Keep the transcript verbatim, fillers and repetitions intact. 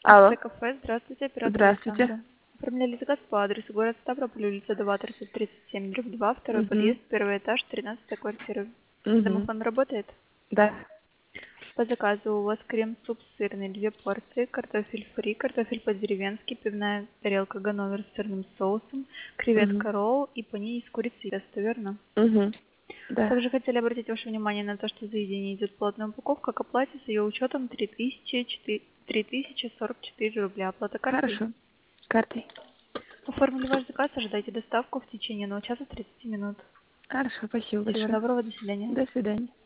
Алло. Кафе, здравствуйте, оператор Здравствуйте. Александра. Оформляли заказ по адресу город Ставрополь, улица Доваторса, тридцать семь, дробь два, второй Угу. подъезд, первый этаж, тринадцатая квартира. Угу. Домофон работает? Да. По заказу у вас крем-суп сырный, две порции, картофель фри, картофель по-деревенски, пивная тарелка ганновер с сырным соусом, Угу. креветка ролл и панини из курицы и теста, верно? Угу. Да. Также хотели обратить ваше внимание на то, что заведение идет плотная упаковка, к оплате с ее учетом три тысячи сорок четыре рубля. Оплата картой. Хорошо. Картой. Оформили ваш заказ, ожидайте доставку в течение одного часа тридцати минут. Хорошо, спасибо Всего большое. доброго, до свидания. До свидания.